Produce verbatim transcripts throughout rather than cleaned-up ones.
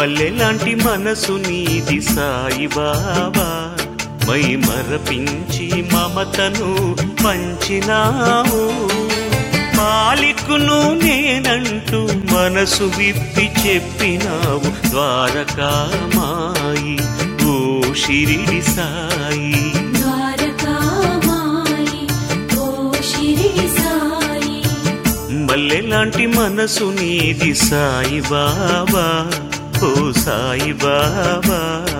మల్లెలాంటి మనసు నీది సాయి బాబా, మై మరపించి మమతను పంచినావు. మాలికును నేనంటూ మనసు విప్పి చెప్పినావు. ద్వారకామాయి ఓ షిరిడి సాయి, మల్లెలాంటి మనసు నీది సాయి బాబా, ఓ సాయి బాబా.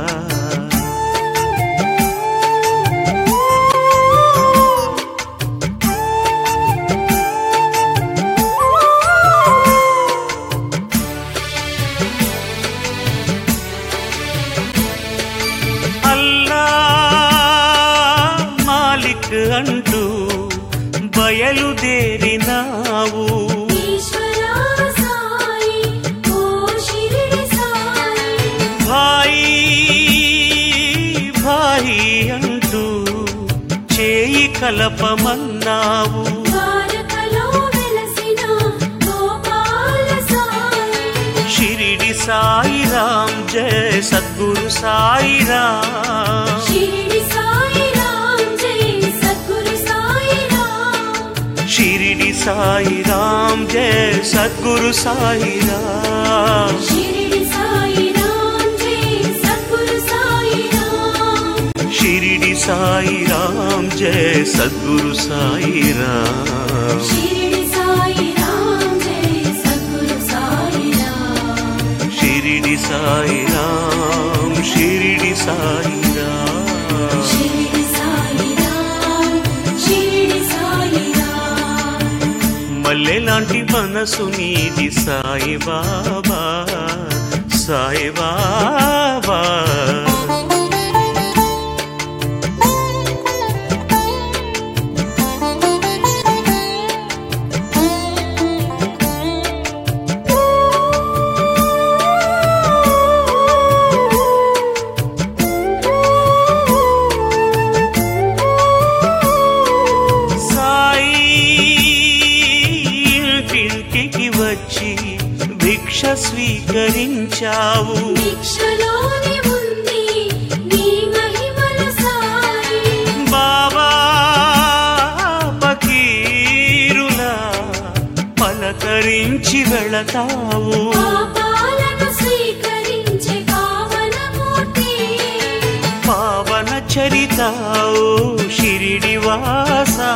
అల్లా మాలిక్ అంటూ బయలుదేరినావు. భాయి భాయి అంటూ చేయి కలపమన్నావు. షిరిడి సాయి రామ్ జయ సద్గురు సాయి రామ్, షిరిడి సాయి రామ్ జయ సద్గురు సాయి రామ్, షిరిడి సాయి రామ్ జయ సద్గురు సాయి రామ్, షిరిడి సాయి రామ్ జయ సద్గురు సాయి రామ్, షిరిడి సాయి రామ్ జయ సద్గురు సాయి రామ్, షిరిడి సాయి రామ్ జయ సద్గురు సాయి రామ్, షిరిడి సాయి రామ్, షిరిడి సాయి రామ్, షిరిడి సాయి రామ్, షిరిడి సాయి రామ్. మల్లెలాంటి మనసు నీది సాయి బాబా, సాయి బాబా. వచ్చి భిక్ష స్వీకరించావు. భిక్షలోని ఉంది నీ మహిమల సాయి బాబా. పకీరులా పలకరించి వెళతావు. పాపాలను స్వీకరించే పావనమూర్తి, పావన చరితావు షిరిడి వాసా,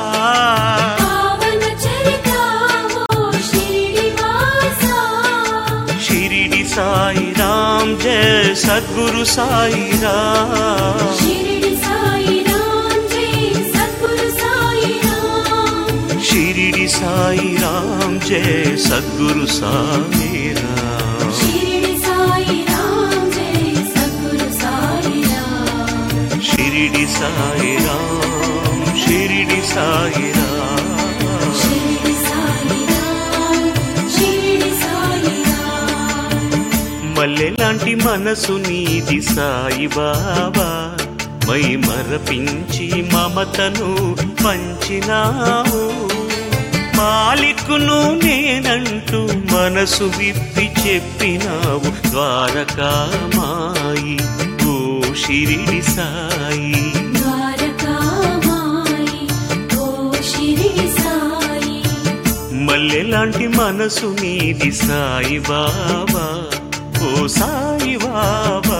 సాయి రామ్ జయ సద్గురు సాయి రామ్, షిరిడి సాయి రామ్ జయ సద్గురు సాయి రామ్, షిరిడి సాయి రామ్ జయ సద్గురు సాయి రామ్, షిరిడి సాయి రామ్ జయ సద్గురు సాయి రామ్, షిరిడి సాయి రామ్, షిరిడి సాయి రామ్, షిరిడి సాయి రామ్, షిరిడి సాయి రామ్. మల్లెలాంటి మనసు నీది సాయి బాబా, మై మరపించి మమతను పంచినావు. మాలికును నేనంటూ మనసు విప్పి చెప్పినావు. ద్వారకామాయి ఓ షిరిడి సాయి, ద్వారకామాయి ఓ షిరిడి సాయి, మల్లెలాంటి మనసు నీది సాయి బాబా, ఓ సాయి బాబా.